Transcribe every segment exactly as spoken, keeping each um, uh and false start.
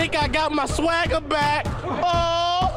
think I got my swagger back. Oh,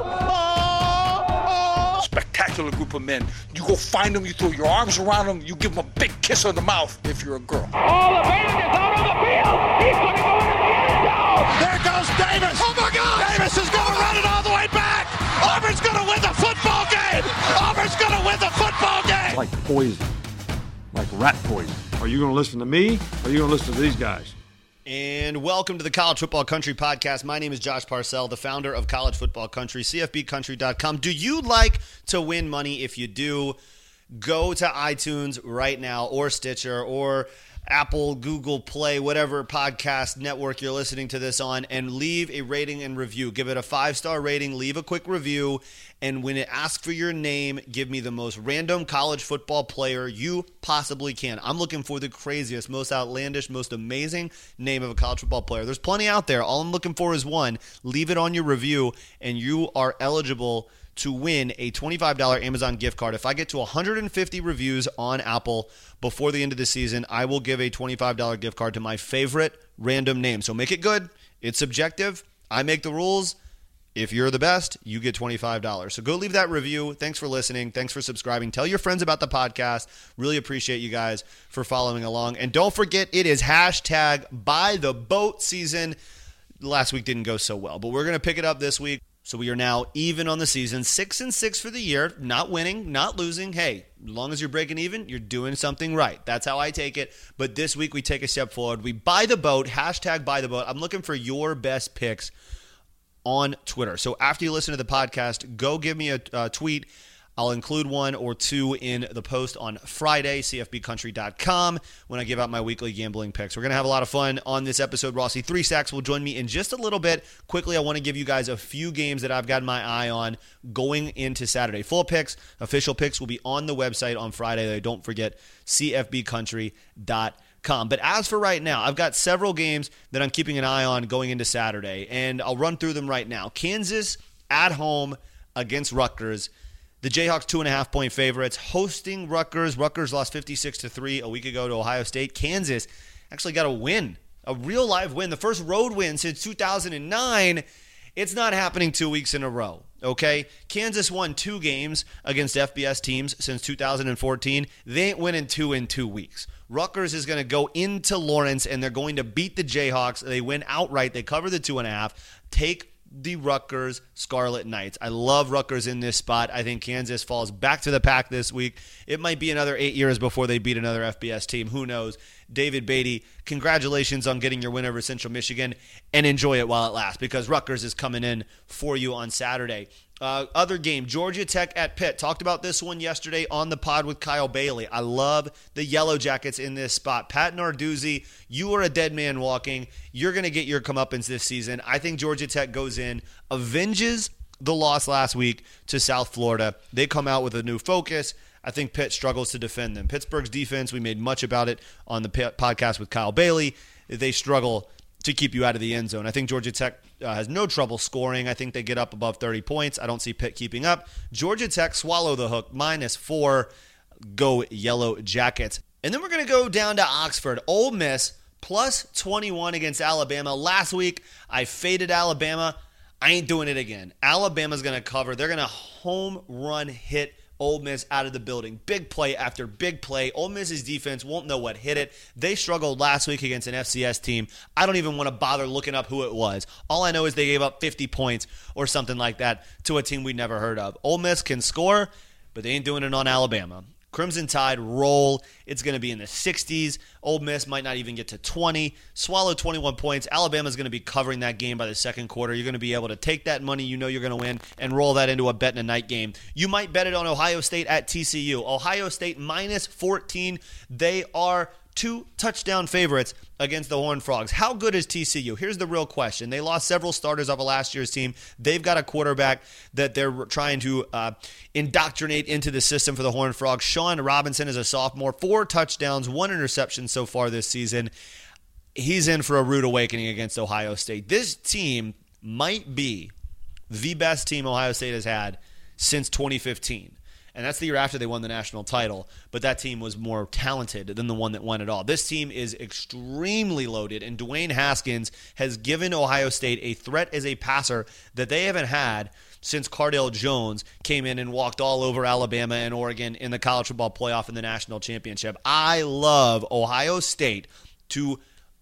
oh, oh. Spectacular group of men. You go find them, you throw your arms around them, you give them a big kiss on the mouth if you're a girl. Oh, the band is out on the field. He's going to go into the end zone. There goes Davis. Oh, my God. Davis is going to run it all the way back. Auburn's going to win the football game. Auburn's going to win the football game. Like poison. Like rat poison. Are you going to listen to me, or are you going to listen to these guys? And welcome to the College Football Country podcast. My name is Josh Parcell, the founder of College Football Country, C F B country dot com. Do you like to win money? If you do, go to iTunes right now, or Stitcher, or Apple, Google Play, whatever podcast network you're listening to this on, and leave a rating and review. Give it a five-star rating, leave a quick review, and when it asks for your name, give me the most random college football player you possibly can. I'm looking for the craziest, most outlandish, most amazing name of a college football player. There's plenty out there. All I'm looking for is one. Leave it on your review, and you are eligible to win a twenty-five dollars Amazon gift card. If I get to one hundred fifty reviews on Apple before the end of the season, I will give a twenty-five dollars gift card to my favorite random name. So make it good. It's subjective. I make the rules. If you're the best, you get twenty-five dollars. So go leave that review. Thanks for listening. Thanks for subscribing. Tell your friends about the podcast. Really appreciate you guys for following along. And don't forget, it is hashtag buy the boat season. Last week didn't go so well, but we're going to pick it up this week. So we are now even on the season, six and six for the year, not winning, not losing. Hey, as long as you're breaking even, you're doing something right. That's how I take it. But this week we take a step forward. We buy the boat, hashtag buy the boat. I'm looking for your best picks on Twitter. So after you listen to the podcast, go give me a, a tweet. I'll include one or two in the post on Friday, C F B country dot com, when I give out my weekly gambling picks. We're going to have a lot of fun on this episode. Rossi Three Sacks will join me in just a little bit. Quickly, I want to give you guys a few games that I've got my eye on going into Saturday. Full picks, official picks will be on the website on Friday. Don't forget, C F B country dot com. But as for right now, I've got several games that I'm keeping an eye on going into Saturday, and I'll run through them right now. Kansas at home against Rutgers. The Jayhawks two and a half point favorites, hosting Rutgers. Rutgers lost fifty-six to three a week ago to Ohio State. Kansas actually got a win, a real live win, the first road win since two thousand nine. It's not happening two weeks in a row, okay? Kansas won two games against F B S teams since two thousand fourteen. They ain't winning two in two weeks. Rutgers is going to go into Lawrence, and they're going to beat the Jayhawks. They win outright. They cover the two and a half. Take the Rutgers Scarlet Knights. I love Rutgers in this spot. I think Kansas falls back to the pack this week. It might be another eight years before they beat another F B S team. Who knows? David Beatty, congratulations on getting your win over Central Michigan, and enjoy it while it lasts, because Rutgers is coming in for you on Saturday. Uh, other game, Georgia Tech at Pitt. Talked about this one yesterday on the pod with Kyle Bailey. I love the Yellow Jackets in this spot. Pat Narduzzi, you are a dead man walking. You're going to get your comeuppance this season. I think Georgia Tech goes in, avenges the loss last week to South Florida. They come out with a new focus. I think Pitt struggles to defend them. Pittsburgh's defense, we made much about it on the podcast with Kyle Bailey. They struggle to keep you out of the end zone. I think Georgia Tech uh, has no trouble scoring. I think they get up above thirty points. I don't see Pitt keeping up. Georgia Tech swallow the hook, minus four. Go Yellow Jackets. And then we're going to go down to Oxford. Ole Miss plus twenty-one against Alabama. Last week, I faded Alabama. I ain't doing it again. Alabama's going to cover. They're going to home run hit Ole Miss out of the building. Big play after big play. Ole Miss's defense won't know what hit it. They struggled last week against an F C S team. I don't even want to bother looking up who it was. All I know is they gave up fifty points or something like that to a team we'd never heard of. Ole Miss can score, but they ain't doing it on Alabama. Crimson Tide roll. It's going to be in the sixties. Ole Miss might not even get to twenty. Swallow twenty-one points. Alabama's going to be covering that game by the second quarter. You're going to be able to take that money you know you're going to win and roll that into a bet in a night game. You might bet it on Ohio State at T C U. Ohio State minus fourteen. They are two touchdown favorites against the Horned Frogs. How good is T C U? Here's the real question. They lost several starters off of last year's team. They've got a quarterback that they're trying to uh, indoctrinate into the system for the Horned Frogs. Sean Robinson is a sophomore. Four touchdowns, one interception so far this season. He's in for a rude awakening against Ohio State. This team might be the best team Ohio State has had since twenty fifteen. and that's the year after they won the national title, but that team was more talented than the one that won it all. This team is extremely loaded, and Dwayne Haskins has given Ohio State a threat as a passer that they haven't had since Cardale Jones came in and walked all over Alabama and Oregon in the college football playoff and the national championship. I love Ohio State to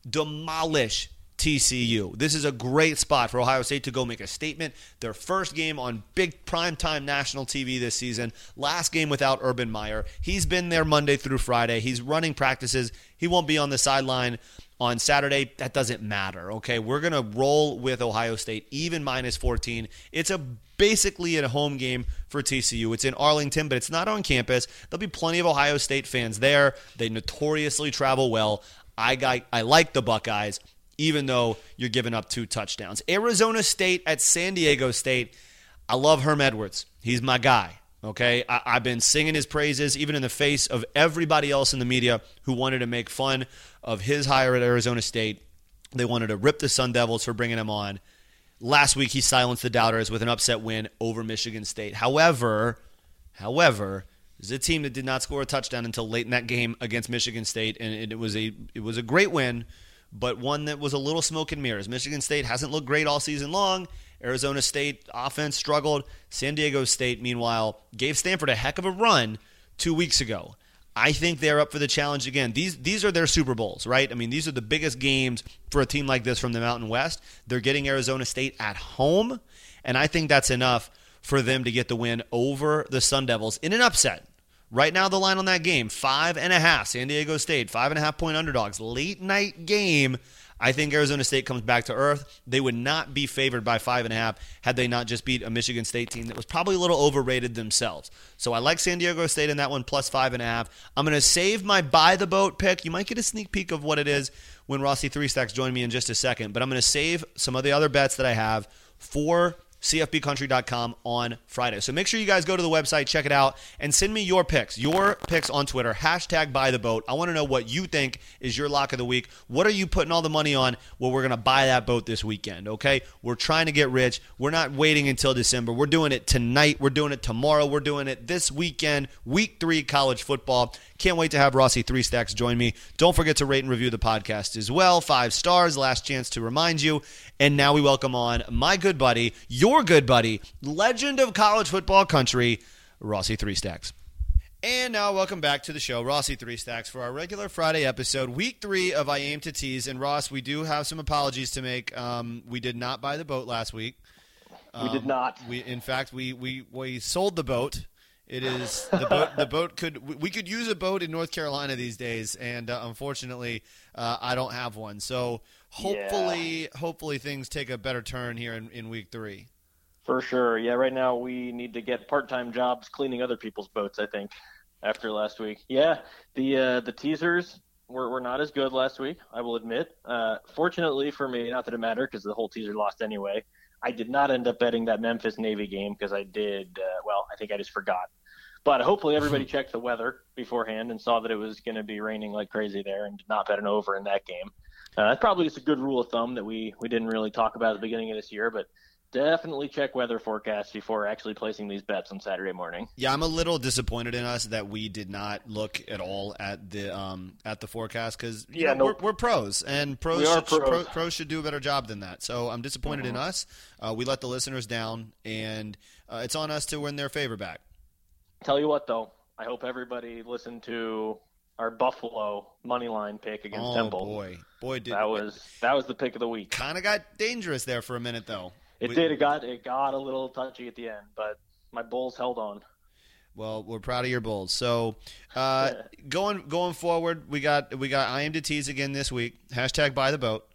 demolish T C U. This is a great spot for Ohio State to go make a statement. Their first game on big primetime national T V this season. Last game without Urban Meyer. He's been there Monday through Friday. He's running practices. He won't be on the sideline on Saturday. That doesn't matter, okay? We're going to roll with Ohio State, even minus fourteen. It's a basically a home game for T C U. It's in Arlington, but it's not on campus. There'll be plenty of Ohio State fans there. They notoriously travel well. I got, I like the Buckeyes, even though you're giving up two touchdowns. Arizona State at San Diego State. I love Herm Edwards. He's my guy, okay? I, I've been singing his praises, even in the face of everybody else in the media who wanted to make fun of his hire at Arizona State. They wanted to rip the Sun Devils for bringing him on. Last week, he silenced the doubters with an upset win over Michigan State. However, however, this is a team that did not score a touchdown until late in that game against Michigan State, and it, it was a it was a great win, but one that was a little smoke and mirrors. Michigan State hasn't looked great all season long. Arizona State offense struggled. San Diego State, meanwhile, gave Stanford a heck of a run two weeks ago. I think they're up for the challenge again. These these are their Super Bowls, right? I mean, these are the biggest games for a team like this from the Mountain West. They're getting Arizona State at home, and I think that's enough for them to get the win over the Sun Devils in an upset. Right now, the line on that game, five and a half. San Diego State, five and a half point underdogs. Late night game. I think Arizona State comes back to earth. They would not be favored by five and a half had they not just beat a Michigan State team that was probably a little overrated themselves. So I like San Diego State in that one, plus five and a half. I'm going to save my buy the boat pick. You might get a sneak peek of what it is when Rossi Three Stacks join me in just a second. But I'm going to save some of the other bets that I have for C F B country dot com on Friday. So make sure you guys go to the website, check it out, and send me your picks. Your picks on Twitter. Hashtag buy the boat. I want to know what you think is your lock of the week. What are you putting all the money on? Well, we're going to buy that boat this weekend, okay? We're trying to get rich. We're not waiting until December. We're doing it tonight. We're doing it tomorrow. We're doing it this weekend. Week three college football. Can't wait to have Rossi Three Stacks join me. Don't forget to rate and review the podcast as well. Five stars. Last chance to remind you. And now we welcome on my good buddy, your good buddy, legend of college football country, Rossi Three Stacks. And now welcome back to the show, Rossi Three Stacks, for our regular Friday episode, week three of I Aim to Tease. And Ross, we do have some apologies to make. Um, we did not buy the boat last week. Um, we did not. We, in fact, we, we, we sold the boat. It is the boat. The boat could we could use a boat in North Carolina these days, and uh, unfortunately, uh, I don't have one. So hopefully, yeah. hopefully things take a better turn here in, in week three. For sure, yeah. Right now, we need to get part-time jobs cleaning other people's boats. I think after last week, yeah. The uh, the teasers were were not as good last week. I will admit. Uh, fortunately for me, not that it mattered because the whole teaser lost anyway. I did not end up betting that Memphis Navy game because I did. Uh, well, I think I just forgot. But hopefully everybody checked the weather beforehand and saw that it was going to be raining like crazy there and did not bet an over in that game. Uh, that's probably just a good rule of thumb that we, we didn't really talk about at the beginning of this year, but definitely check weather forecasts before actually placing these bets on Saturday morning. Yeah, I'm a little disappointed in us that we did not look at all at the um, at the forecast because yeah, know, nope. we're, we're pros, and pros, we should, pros. Pro, pros should do a better job than that. So I'm disappointed mm-hmm. in us. Uh, we let the listeners down, and uh, it's on us to win their favor back. Tell you what, though. I hope everybody listened to our Buffalo money line pick against oh, Temple. Oh boy, boy, did that was that was the pick of the week. Kind of got dangerous there for a minute, though. It we, did. It got it got a little touchy at the end, but my Bulls held on. Well, we're proud of your Bulls. So, uh, going going forward, we got we got I Am to Tease again this week. Hashtag buy the boat.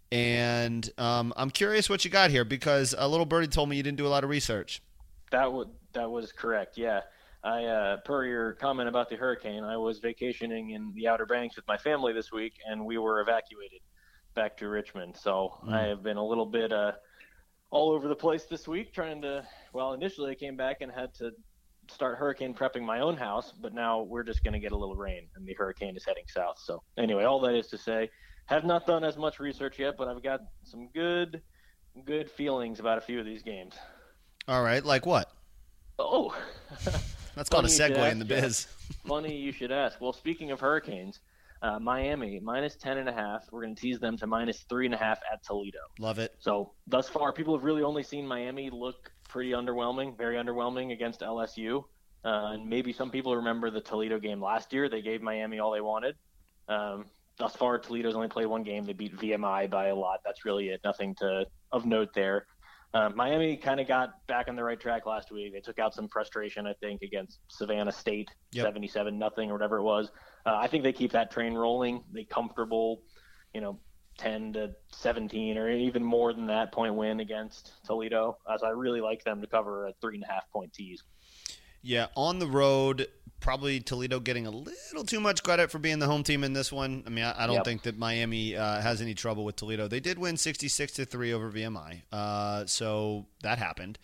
And um, I'm curious what you got here because a little birdie told me you didn't do a lot of research. That would that was correct. Yeah. I, uh, per your comment about the hurricane, I was vacationing in the Outer Banks with my family this week, and we were evacuated back to Richmond. So mm. I have been a little bit uh, all over the place this week trying to – well, initially I came back and had to start hurricane prepping my own house, but now we're just going to get a little rain, and the hurricane is heading south. So anyway, all that is to say, have not done as much research yet, but I've got some good, good feelings about a few of these games. All right, like what? Oh – That's called a Funny you should segue in the ask, biz. Jeff. Funny you should ask. Well, speaking of hurricanes, uh, Miami minus ten and a half. We're going to tease them to minus three and a half at Toledo. Love it. So thus far, people have really only seen Miami look pretty underwhelming, very underwhelming against L S U. Uh, and maybe some people remember the Toledo game last year. They gave Miami all they wanted. Um, thus far, Toledo's only played one game. They beat V M I by a lot. That's really it. Nothing to of note there. Uh, Miami kind of got back on the right track last week. They took out some frustration, I think, against Savannah State, Yep. seventy-seven nothing or whatever it was. Uh, I think they keep that train rolling. They comfortable, you know, ten to seventeen or even more than that point win against Toledo. As I really like them to cover a three and a half point tease. Yeah, on the road, probably Toledo getting a little too much credit for being the home team in this one. I mean, I, I don't Yep. think that Miami uh, has any trouble with Toledo. They did win sixty-six to three over V M I, uh, so that happened.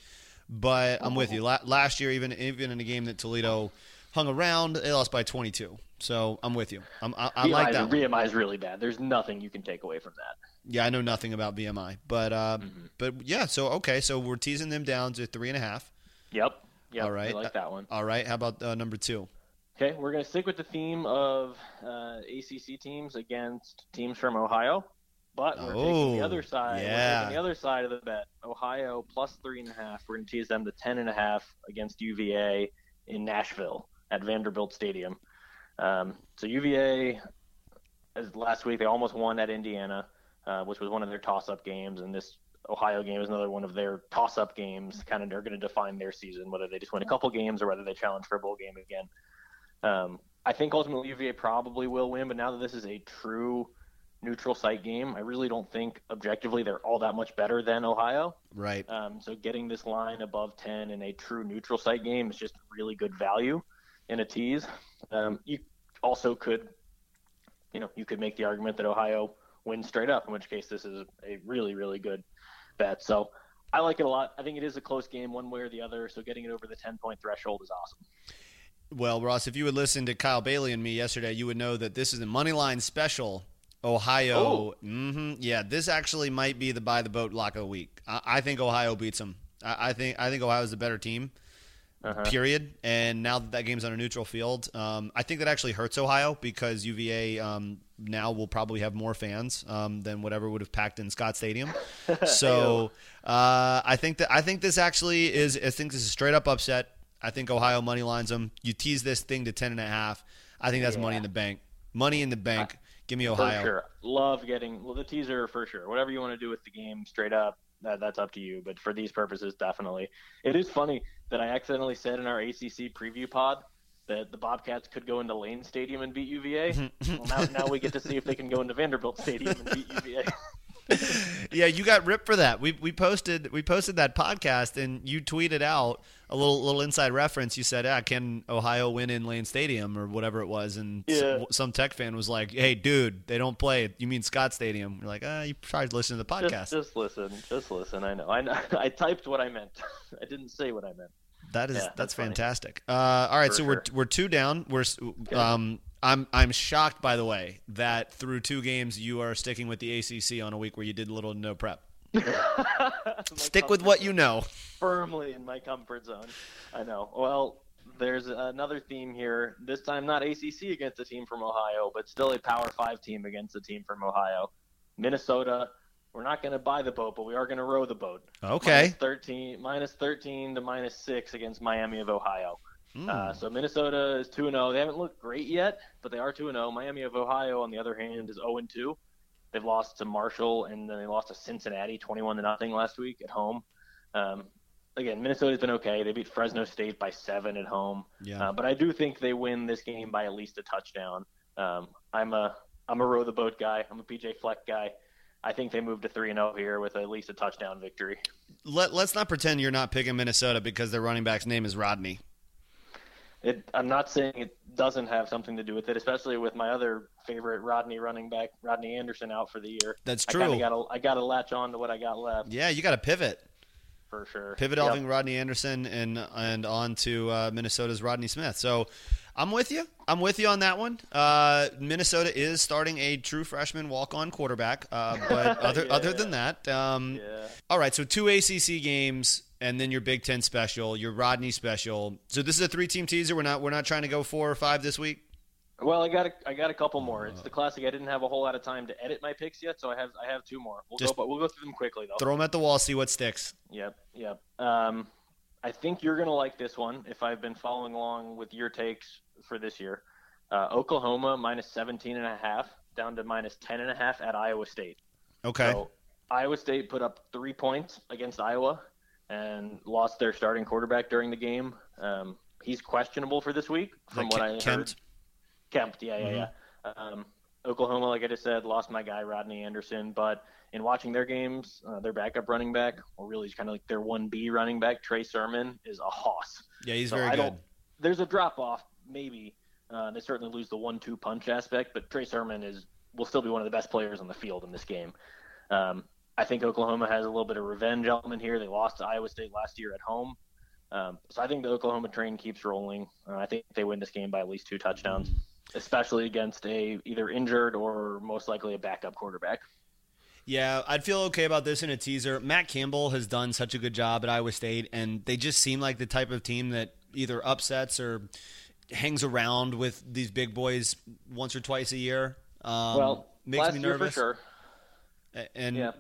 But I'm with you. La- last year, even even in a game that Toledo hung around, they lost by twenty-two. So I'm with you. I'm, I, I like that one. V M I is really bad. There's nothing you can take away from that. Yeah, I know nothing about V M I, but uh, Mm-hmm. but yeah. So okay, so we're teasing them down to three and a half. Yep. Yep. All right. I like that one. All right. How about uh, number two? Okay, we're going to stick with the theme of uh, A C C teams against teams from Ohio, but we're taking the Oh, other side. yeah. We're taking the other side of the bet. Ohio plus three and a half. We're going to tease them to ten and a half against U V A in Nashville at Vanderbilt Stadium. Um, so U V A, as last week, they almost won at Indiana, uh, which was one of their toss-up games, and this Ohio game is another one of their toss-up games. Kind of, they're going to define their season, whether they just win a couple games or whether they challenge for a bowl game again. Um, I think ultimately U V A probably will win, but now that this is a true neutral site game, I really don't think objectively they're all that much better than Ohio. Right. Um, so getting this line above ten in a true neutral site game is just really good value in a tease. Um, you also could, you know, you could make the argument that Ohio wins straight up, in which case this is a really, really good bet. So I like it a lot. I think it is a close game one way or the other, so getting it over the ten-point threshold is awesome. Well, Ross, if you would listen to Kyle Bailey and me yesterday, you would know that this is a money line special. Ohio, Oh. hmm yeah, this actually might be the buy the boat lock of the week. I, I think Ohio beats them. I, I think I think Ohio is the better team. Uh-huh. Period. And now that that game's on a neutral field, um, I think that actually hurts Ohio because U V A um, now will probably have more fans um, than whatever would have packed in Scott Stadium. So uh, I think that I think this actually is. I think this is a straight up upset. I think Ohio money lines them. You tease this thing to ten and a half. I think that's Yeah. money in the bank. Money in the bank. Give me For Ohio. sure. Love getting well, the teaser for sure. Whatever you want to do with the game, straight up, that, that's up to you. But for these purposes, definitely. It is funny that I accidentally said in our A C C preview pod that the Bobcats could go into Lane Stadium and beat U V A. Well, now, now we get to see if they can go into Vanderbilt Stadium and beat U V A. Yeah, you got ripped for that. We we posted we posted that podcast and you tweeted out a little little inside reference. You said, "Ah, can Ohio win in Lane Stadium or whatever it was?" And Yeah. s- some Tech fan was like, "Hey, dude, they don't play it. You mean Scott Stadium?" We're like, "Ah, you tried to listen to the podcast." Just, just listen. Just listen. I know. I know. I typed what I meant. I didn't say what I meant. That is Yeah, that's, that's funny. fantastic. Uh, all right, For so we're sure. we're two down. We're s- um I'm I'm shocked by the way that through two games you are sticking with the A C C on a week where you did little to no prep. Stick with what you know. Firmly in my comfort zone. I know. Well, there's another theme here. This time not A C C against a team from Ohio, but still a Power Five team against a team from Ohio. Minnesota. We're not going to buy the boat, but we are going to row the boat. Okay. Minus thirteen, minus thirteen to minus six against Miami of Ohio. Hmm. Uh, so Minnesota is two and oh. They haven't looked great yet, but they are two and oh. Miami of Ohio, on the other hand, is oh and two. They've lost to Marshall, and then they lost to Cincinnati twenty-one to nothing last week at home. Um, again, Minnesota's been okay. They beat Fresno State by seven at home. Yeah. Uh, but I do think they win this game by at least a touchdown. Um, I'm a I'm a row the boat guy. I'm a P J Fleck guy. I think they move to three and oh here with at least a touchdown victory. Let, let's not pretend you're not picking Minnesota because their running back's name is Rodney. It, I'm not saying it doesn't have something to do with it, especially with my other favorite Rodney running back, Rodney Anderson, out for the year. That's I true. kinda gotta, I got to latch on to what I got left Yeah, you got to pivot. for sure. Pivot Yep. offing Rodney Anderson and and on to uh, Minnesota's Rodney Smith. So I'm with you. I'm with you on that one. Uh, Minnesota is starting a true freshman walk-on quarterback. Uh, but other Yeah, other yeah. than that, um, Yeah. all right. So two A C C games. and then your Big Ten special, your Rodney special. So this is a three-team teaser. We're not we're not trying to go four or five this week. Well, I got a, I got a couple more. It's the classic. I didn't have a whole lot of time to edit my picks yet, so I have I have two more. We'll Just go, but we'll go through them quickly though. Throw them at the wall, see what sticks. Yep, yep. Um, I think you're gonna like this one if I've been following along with your takes for this year. Uh, Oklahoma minus seventeen and a half down to minus ten and a half at Iowa State. Okay. So Iowa State put up three points against Iowa and lost their starting quarterback during the game. Um, he's questionable for this week, from Like what Ke- I heard. Kempt? Kempt, yeah, yeah, Mhm. yeah. Um, Oklahoma, like I just said, lost my guy Rodney Anderson, but in watching their games, uh, their backup running back, or really kind of like their one B running back, Trey Sermon, is a hoss. Yeah, he's So very I good. don't- There's a drop off, maybe. Uh, they certainly lose the one two punch aspect, but Trey Sermon is will still be one of the best players on the field in this game. Um, I think Oklahoma has a little bit of revenge element here. They lost to Iowa State last year at home. Um, so I think the Oklahoma train keeps rolling. Uh, I think they win this game by at least two touchdowns, especially against a either injured or most likely a backup quarterback. Yeah, I'd feel okay about this in a teaser. Matt Campbell has done such a good job at Iowa State, and they just seem like the type of team that either upsets or hangs around with these big boys once or twice a year. Um, well, makes last me year nervous. for sure. A- And Yeah.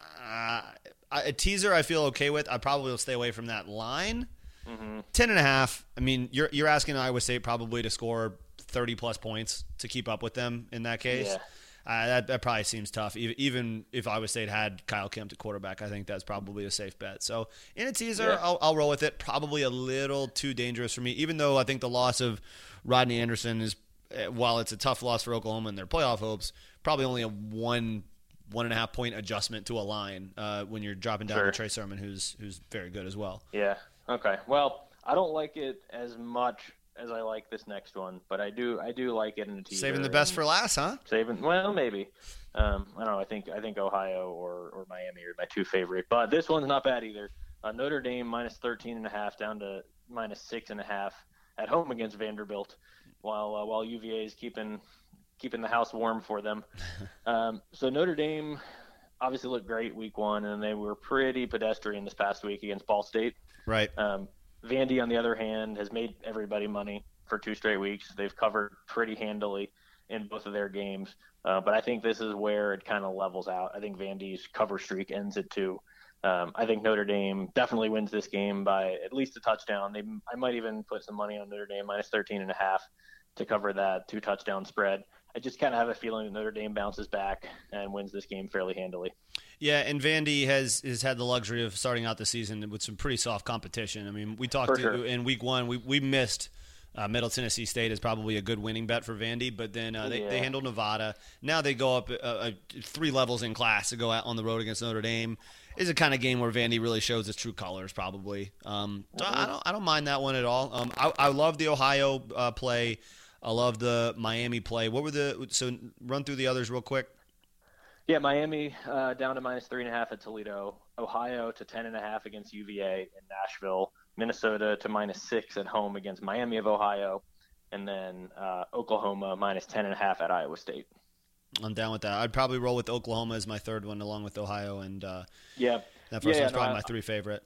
uh, a teaser I feel okay with. I probably will stay away from that line. Mm-hmm. Ten and a half. I mean, you're you're asking Iowa State probably to score thirty plus points to keep up with them in that case. Yeah. Uh, that, that probably seems tough. Even, even if Iowa State had Kyle Kempt at quarterback, I think that's probably a safe bet. So in a teaser, Yeah. I'll, I'll roll with it. Probably a little too dangerous for me, even though I think the loss of Rodney Anderson is, uh, while it's a tough loss for Oklahoma and their playoff hopes, probably only a one one and a half point adjustment to a line uh, when you're dropping down Sure. to Trey Sermon, who's who's very good as well. Yeah. Okay. Well, I don't like it as much as I like this next one, but I do I do like it in a teaser. Saving the best and for last, huh? saving. Well, maybe. Um, I don't know. I think I think Ohio or, or Miami are my two favorite, but this one's not bad either. Uh, Notre Dame minus thirteen and a half down to minus six and a half at home against Vanderbilt, while uh, while U V A is keeping keeping the house warm for them. Um, so Notre Dame obviously looked great week one, and they were pretty pedestrian this past week against Ball State. Right. Um, Vandy, on the other hand, has made everybody money for two straight weeks. They've covered pretty handily in both of their games. Uh, but I think this is where it kind of levels out. I think Vandy's cover streak ends at two. Um, I think Notre Dame definitely wins this game by at least a touchdown. They, I might even put some money on Notre Dame minus thirteen and a half to cover that two touchdown spread. I just kind of have a feeling that Notre Dame bounces back and wins this game fairly handily. Yeah, and Vandy has, has had the luxury of starting out the season with some pretty soft competition. I mean, we talked to, sure. in week one, we, we missed uh, Middle Tennessee State as probably a good winning bet for Vandy, but then uh, they, Yeah. they handled Nevada. Now they go up uh, uh, three levels in class to go out on the road against Notre Dame. It's a kind of game where Vandy really shows its true colors, probably. Um, so I don't I don't mind that one at all. Um, I, I love the Ohio uh, play. I love the Miami play. What were the so run through the others real quick? Yeah, Miami uh, down to minus three and a half at Toledo. Ohio to ten and a half against U V A in Nashville. Minnesota to minus six at home against Miami of Ohio, and then uh, Oklahoma minus ten and a half at Iowa State. I'm down with that. I'd probably roll with Oklahoma as my third one, along with Ohio, and uh, Yeah, that first yeah, one's no, probably I- my three favorite.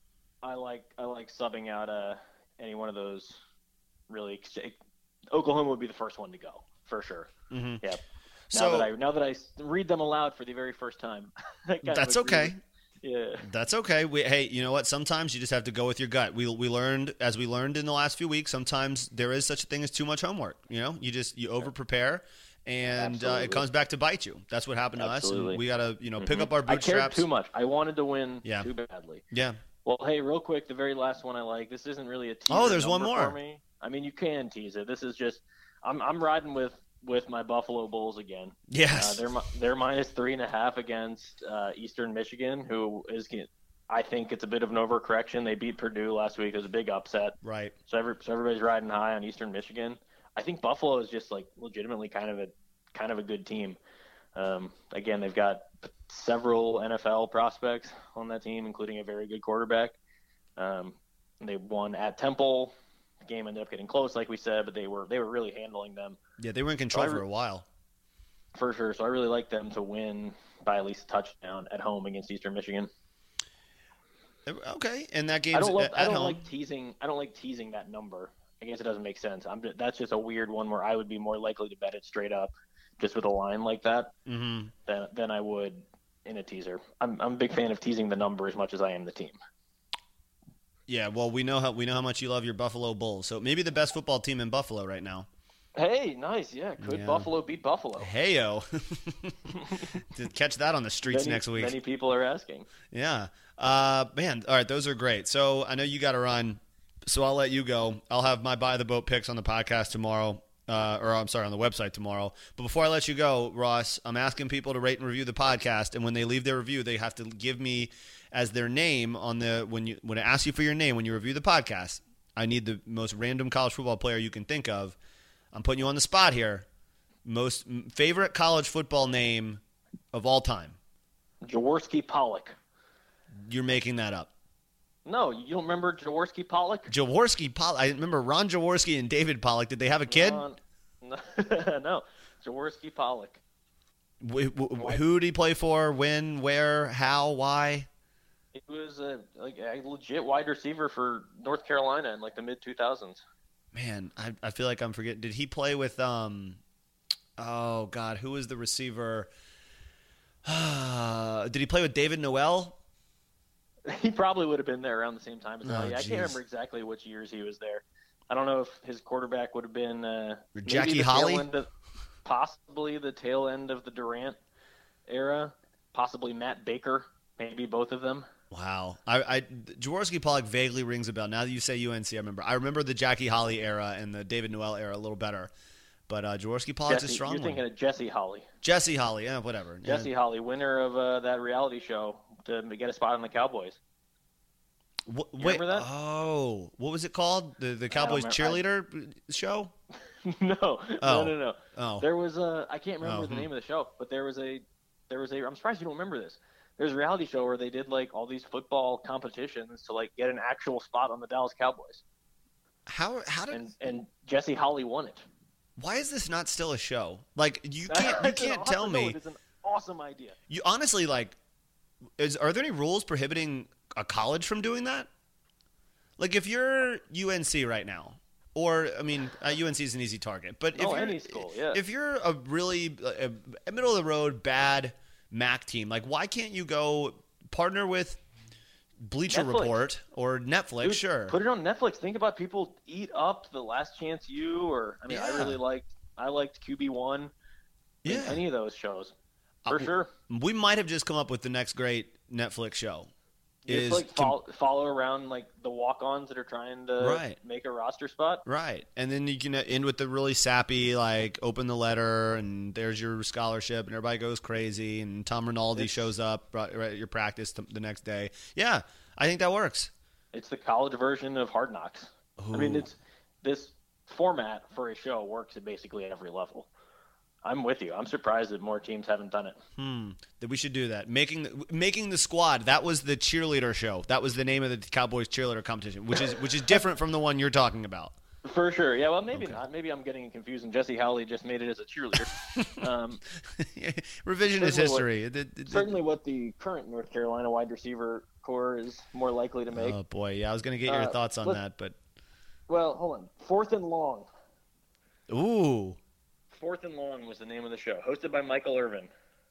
I like I like subbing out uh, any one of those. Really, Oklahoma would be the first one to go for sure. Mm-hmm. Yeah. Now So that I now that I read them aloud for the very first time, I kind of that's agree okay. with- Yeah. That's okay. We, hey, you know what? Sometimes you just have to go with your gut. We we learned as we learned in the last few weeks. Sometimes there is such a thing as too much homework. You know, you just you over prepare, and uh, Absolutely. it comes back to bite you. That's what happened to us, Absolutely. and we got to you know pick Mhm. up our I cared bootstraps. too much. I wanted to win Yeah. too badly. Yeah. Well, hey, real quick, the very last one I like. This isn't really a teaser Oh, there's one number more. for me. I mean, you can tease it. This is just I'm I'm riding with with my Buffalo Bulls again. Uh, Yes. they're mi- they're minus three and a half against uh, Eastern Michigan, who is I think it's a bit of an overcorrection. They beat Purdue last week. It was a big upset. Right. So, every, so everybody's riding high on Eastern Michigan. I think Buffalo is just like legitimately kind of a kind of a good team. Um, again, they've got several N F L prospects on that team, including a very good quarterback. Um, they won at Temple. The game ended up getting close, like we said, but they were they were really handling them Yeah, they were in control So I for re- a while. for sure. So I really like them to win by at least a touchdown at home against Eastern Michigan. Okay, and that game's I don't love, at I don't home. like teasing. I don't like teasing that number. I guess it doesn't make sense. I'm that's just a weird one where I would be more likely to bet it straight up, just with a line like that, mm-hmm. than than I would in a teaser. I'm I'm a big fan of teasing the number as much as I am the team. Yeah, well, we know how we know how much you love your Buffalo Bulls. So maybe the best football team in Buffalo right now. Hey, nice. Yeah, could Yeah. Buffalo beat Buffalo? Heyo. To catch that on the streets many, next week. Many people are asking. Yeah. Uh, man, all right, those are great. So I know you got to run, so I'll let you go. I'll have my Buy the Boat picks on the podcast tomorrow, uh, or I'm sorry, on the website tomorrow. But before I let you go, Ross, I'm asking people to rate and review the podcast, and when they leave their review, they have to give me as their name on the when you when I ask you for your name when you review the podcast. I need the most random college football player you can think of. I'm putting you on the spot here. Most favorite college football name of all time. Jaworski Pollock. You're making that up. No, you don't remember Jaworski Pollock? Jaworski Pollock. I remember Ron Jaworski and David Pollock. Did they have a kid? Uh, no, no, Jaworski Pollock. W- w- who did he play for? When? Where? How? Why? He was a like a legit wide receiver for North Carolina in like the mid two thousands. Man, I, I feel like I'm forgetting. Did he play with um? Oh God, who was the receiver? Did he play with David Noel? He probably would have been there around the same time as Oh, well. Yeah, I geez. can't remember exactly which years he was there. I don't know if his quarterback would have been uh, Or maybe Jackie the tail Holly? end of- possibly the tail end of the Durant era, possibly Matt Baker, maybe both of them. Wow, I, I Jaworski Pollock vaguely rings a bell. Now that you say U N C, I remember. I remember the Jackie Holly era and the David Noel era a little better, but uh, Jaworski Pollock's Jesse, a strong you're one. thinking of Jesse Holly. Jesse Holly, yeah, whatever. Yeah. Jesse Holly, winner of uh, that reality show to get a spot on the Cowboys. Wh- You wait, remember that? Oh, what was it called? The the Cowboys remember. cheerleader show? no, Oh. no, no, no. Oh. There was a I can't remember Oh, the hmm. name of the show, but there was a there was a I'm surprised you don't remember this. There's a reality show where they did like all these football competitions to like get an actual spot on the Dallas Cowboys, How how did and and Jesse Holly won it. why is this not still a show? Like you can't you It's an can't awesome- tell no, me. It is an awesome idea. You honestly like is are there any rules prohibiting a college from doing that? Like if you're U N C right now, or I mean, uh, U N C is an easy target, but if Oh, you're, any school, yeah. if you're a really uh, a middle of the road bad M A C team, like why can't you go partner with Bleacher Netflix. Report or Netflix? Dude, sure, Put it on Netflix. Think about people eat up The Last Chance U, or I mean, I Yeah. really liked I liked Q B one. Yeah. Any of those shows, for Uh, sure. we might have just come up with the next great Netflix show. It's Is like com- follow, follow around like the walk-ons that are trying to Right. make a roster spot. Right. And then you can end with the really sappy, like, open the letter, and there's your scholarship, and everybody goes crazy, and Tom Rinaldi It's- shows up right right at your practice t- the next day. Yeah, I think that works. It's the college version of Hard Knocks. I mean, Ooh. it's this format for a show works at basically every level. I'm with you. I'm surprised that more teams haven't done it. Hmm. That we should do that. Making the, making the squad. That was the cheerleader show. That was the name of the Cowboys cheerleader competition, which is which is different from the one you're talking about. For sure. Yeah, well, maybe Okay. not. Maybe I'm getting confused, and Jesse Howley just made it as a cheerleader. um, Revisionist Certainly what- history. It- it- it- certainly what the current North Carolina wide receiver core is more likely to make. Oh boy, yeah. I was going to get your Uh, thoughts on let- that, but Well, hold on. Fourth and Long. ooh. Fourth and Long was the name of the show, hosted by Michael Irvin.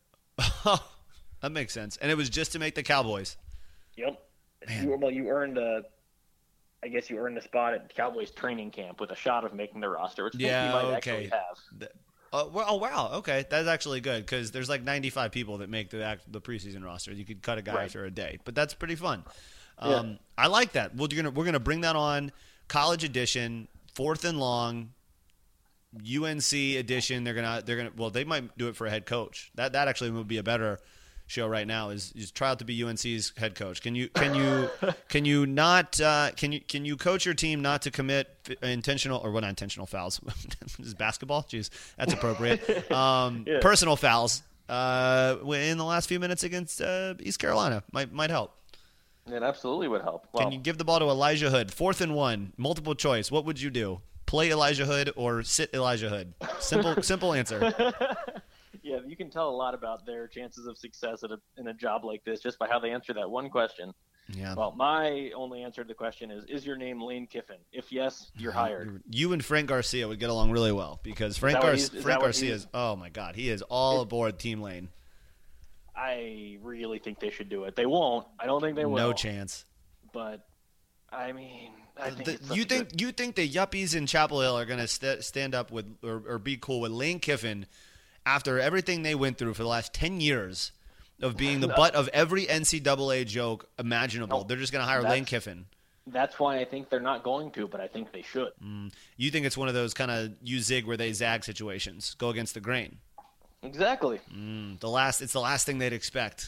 That makes sense. And it was just to make the Cowboys. Yep. Man. You, well, you earned a, I guess you earned a spot at Cowboys training camp with a shot of making the roster, which I think Yeah, you might okay. actually have. The- Oh, well, oh wow, okay, that's actually good because there's like ninety-five people that make the act, the preseason roster. You could cut a guy Right. after a day, but that's pretty fun. Yeah. Um, I like that. Well, you're gonna we're gonna bring that on college edition, fourth and long, U N C edition. They're gonna they're gonna well they might do it for a head coach. That that actually would be a better show right now. Is is try out to be U N C's head coach. Can you can you can you not uh, can you can you coach your team not to commit f- intentional or what not intentional fouls? This is basketball. Jeez, that's appropriate. Um, Yeah. Personal fouls uh, in the last few minutes against uh, East Carolina might might help. It absolutely would help. Well, Can you give the ball to Elijah Hood? Fourth and one, multiple choice. What would you do? Play Elijah Hood or sit Elijah Hood? Simple simple answer. yeah, you can tell a lot about their chances of success at a, in a job like this just by how they answer that one question. Yeah. Well, my only answer to the question is, is your name Lane Kiffin? If yes, you're hired. You and Frank Garcia would get along really well because Frank, that what Gar- he's- is Frank that what Garcia he's- is, oh my God, he is all aboard Team Lane. I really think they should do it. They won't. I don't think they will. No chance. But, I mean, I think The- it's such you a think good- you think the yuppies in Chapel Hill are going to st- stand up with or, or be cool with Lane Kiffin after everything they went through for the last ten years of being the butt of every N C double A joke imaginable? No, They're just going to hire that's- Lane Kiffin. That's why I think they're not going to, but I think they should. You think it's one of those kind of you zig where they zag situations, go against the grain. Exactly. Mm, the last, it's the last thing they'd expect.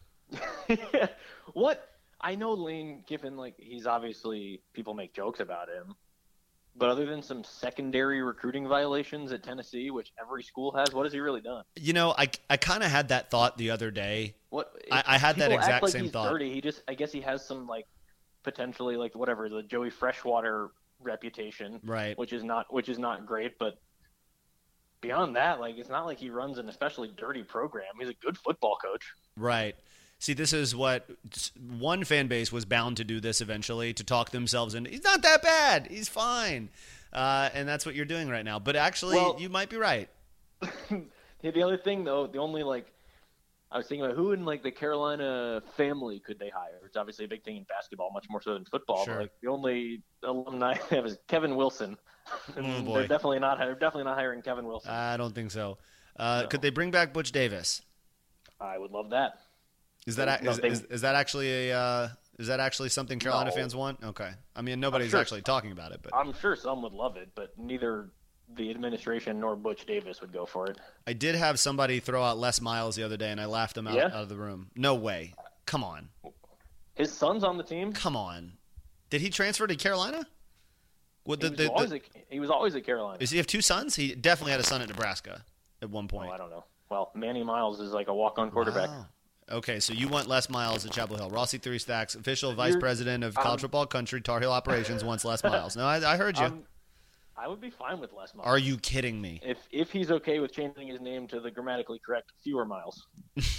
What? I know Lane Kiffin, like, he's obviously, people make jokes about him. But other than some secondary recruiting violations at Tennessee, which every school has, what has he really done? You know, I, I kind of had that thought the other day. What? I- I had that people exact act like same he's thought. Dirty. He just, I guess he has some, like, potentially, like, whatever, the Joey Freshwater reputation, Right. Which is not, which is not great. But beyond that, like, it's not like he runs an especially dirty program. He's a good football coach. Right. See, this is what one fan base was bound to do this eventually, to talk themselves into, he's not that bad, he's fine. Uh, and that's what you're doing right now. But actually, Well- you might be right. The other thing, though, the only, like, I was thinking about who in, like, the Carolina family could they hire? It's obviously a big thing in basketball, much more so than football. Sure. But, like, the only alumni I have is Kevin Wilson. And Oh, boy. They're definitely not. They're definitely not hiring Kevin Wilson. I don't think so. Uh, No. Could they bring back Butch Davis? I would love that. Is that No, is, they- is, is that actually a uh, is that actually something Carolina No. fans want? Okay. I mean, nobody's sure. actually talking about it, but I'm sure some would love it, but neither the administration nor Butch Davis would go for it. I did have somebody throw out Les Miles the other day, and I laughed him out, Yeah? out of the room. No way. Come on. His son's on the team. Come on. Did he transfer to Carolina? What He the, was, the, always the, at, he was always at Carolina. does he have two sons? He definitely had a son at Nebraska at one point. Oh, I don't know. Well, Manny Miles is like a walk-on quarterback. Wow. Okay, so you want Les Miles at Chapel Hill. Rossi Three Stacks, official vice You're- president of College I'm- Football Country, Tar Heel Operations, wants Les Miles. No, I, I heard you. Um, I would be fine with Les Miles. Are you kidding me? If if he's okay with changing his name to the grammatically correct fewer miles,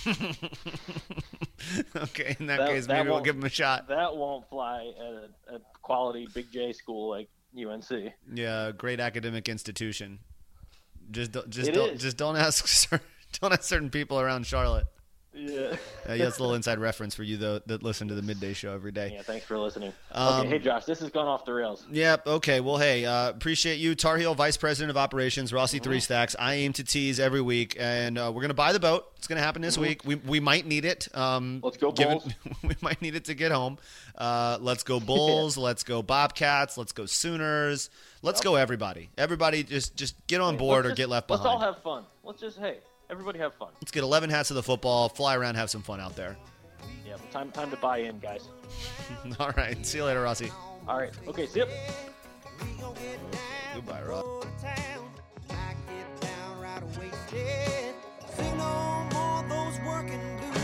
Okay, in that, That- case, that maybe we'll won't- give him a shot. that won't fly at a, a quality Big J school like U N C. Yeah, great academic institution. Just don't, just It don't, is. just don't ask, cer- don't ask certain people around Charlotte. Yeah. Uh, yeah, that's a little inside reference for you though that listen to the midday show every day. Yeah. Thanks for listening. Um, okay. Hey, Josh. This has gone off the rails. Yep. Okay. Well, hey, uh, appreciate you, Tar Heel Vice President of Operations, Rossi Three Stacks. I aim to tease every week, and uh, we're gonna buy the boat. It's gonna happen this week. We we might need it. Um, Let's go given- Bulls. we might need it to get home. Uh, let's go Bulls. Let's go Bobcats. Let's go Sooners. Let's go everybody. Everybody, just just get on board Let's or just- get left Let's behind. all have fun. Let's just hey, everybody have fun. Let's get eleven hats of the football. Fly around, have some fun out there. Yeah. Time time to buy in, guys. All right. See you later, Rossi. All right. Okay. See ya. Goodbye, Ross. Knock it down right wasted. Say no more those working dudes.